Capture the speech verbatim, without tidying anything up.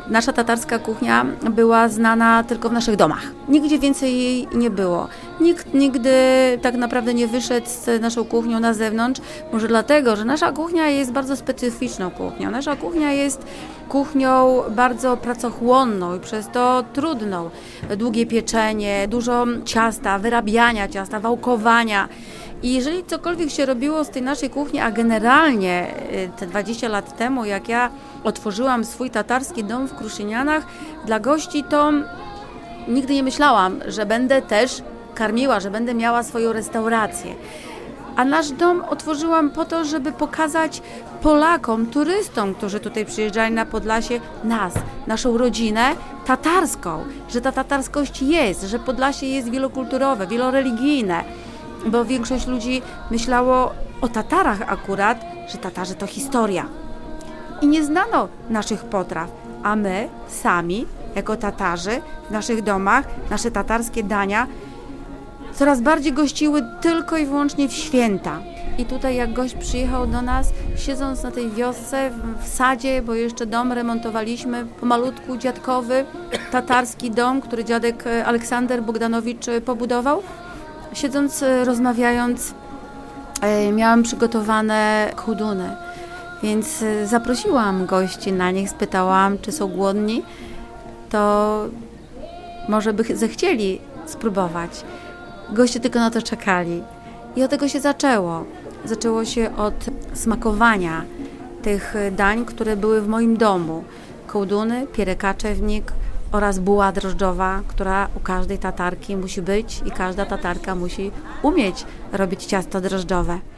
Nasza tatarska kuchnia była znana tylko w naszych domach. Nigdzie więcej jej nie było. Nikt nigdy tak naprawdę nie wyszedł z naszą kuchnią na zewnątrz. Może dlatego, że nasza kuchnia jest bardzo specyficzną kuchnią. Nasza kuchnia jest kuchnią bardzo pracochłonną i przez to trudną. Długie pieczenie, dużo ciasta, wyrabiania ciasta, wałkowania. I jeżeli cokolwiek się robiło z tej naszej kuchni, a generalnie te dwadzieścia lat temu, jak ja otworzyłam swój tatarski dom w Kruszynianach dla gości, to nigdy nie myślałam, że będę też karmiła, że będę miała swoją restaurację. A nasz dom otworzyłam po to, żeby pokazać Polakom, turystom, którzy tutaj przyjeżdżali na Podlasie, nas, naszą rodzinę tatarską, że ta tatarskość jest, że Podlasie jest wielokulturowe, wieloreligijne. Bo większość ludzi myślało o Tatarach akurat, że Tatarzy to historia. I nie znano naszych potraw, a my sami, jako Tatarzy, w naszych domach, nasze tatarskie dania coraz bardziej gościły tylko i wyłącznie w święta. I tutaj jak gość przyjechał do nas, siedząc na tej wiosce, w sadzie, bo jeszcze dom remontowaliśmy, pomalutku dziadkowy, tatarski dom, który dziadek Aleksander Bogdanowicz pobudował. Siedząc, rozmawiając, miałam przygotowane kołduny, więc zaprosiłam gości na nich, spytałam, czy są głodni, to może by zechcieli spróbować. Goście tylko na to czekali i od tego się zaczęło. Zaczęło się od smakowania tych dań, które były w moim domu. Kołduny, pierę kaczewnik oraz buła drożdżowa, która u każdej Tatarki musi być i każda Tatarka musi umieć robić ciasto drożdżowe.